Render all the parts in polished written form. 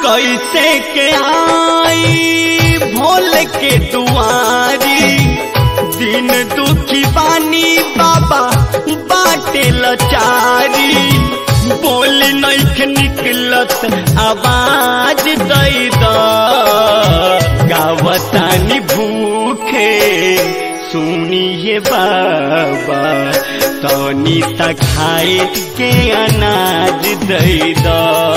कैसे के आई भोले के दुआरी दिन दुखी बानी बाबा बाटे लाचारी बोली नइखे निकलत आवाज दई द गावतानी भूखे सुनिए बाबा तनी सा खाए के अनाज दई द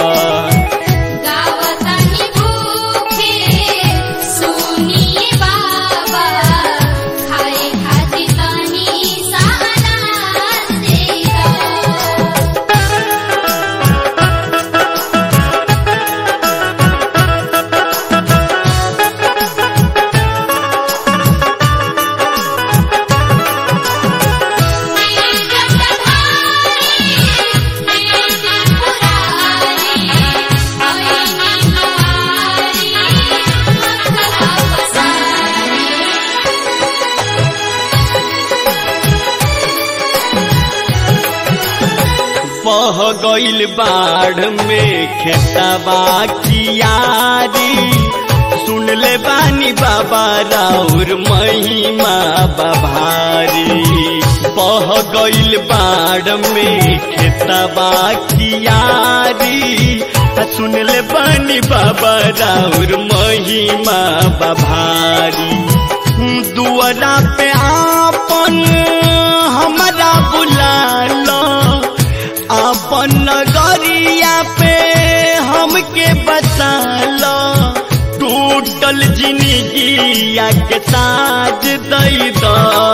बह गईल बाढ़ में खेतबा कियारी सुन ले बानी बाबा राउर महिमा बभारी बह गईल बाढ़ में खेतबा कियारी सुन ले बानी बाबा राउर महिमा बभारी दुआरा पे आपन हमारा बुला लो अपन नगरिया पे हमके बसा लो टूटल जिंदगिया के ताज दई द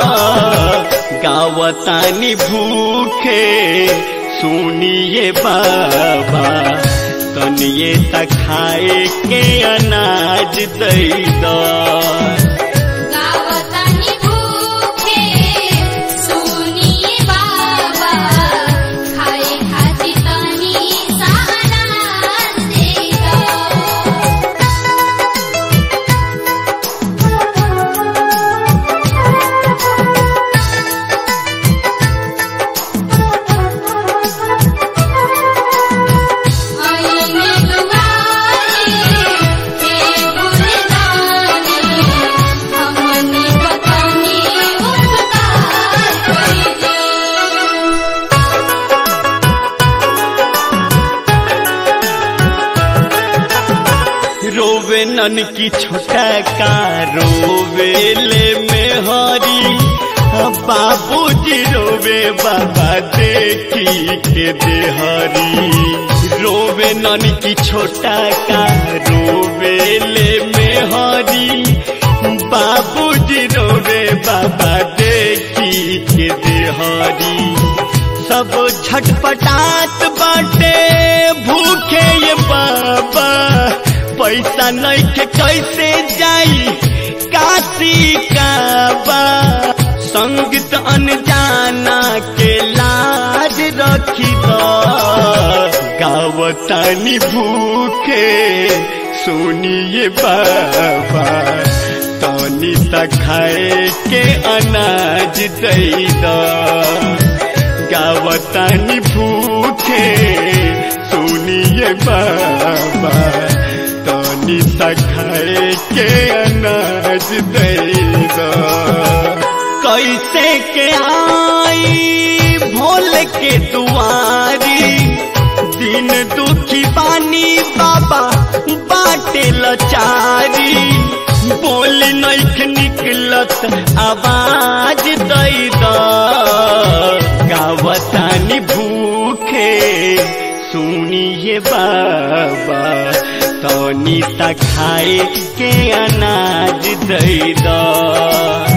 गावतानी भूखे सुनिए बाबा तनिए त खाए के अनाज दई द रोवे नन की छोटा का रोवेले में हरी बाबूजी रोवे बाबा देखी के देहरी रोवे नन की छोटा का रोवेले में हरी बाबूजी रोवे बाबा देखी के देहरी सब झटपटात बाटे भूखे ये बाबा पैसा नहीं के कैसे जाई काशी काबा संगीत अनजाना के लाज रखी द गावतानी भूखे सुनिए बाबा तनी त खाए के अनाज दई द गावतानी भूखे सुनिए बाबा तनी त खाए के अनाज दई द कैसे के आई भोले के दुआरी दिन दुखी बानी बाबा बाटे लाचारी बोली नइखे निकलत आवाज दई द गावतानी भूखे सुनिए बाबा तनी त खाए के अनाज दई द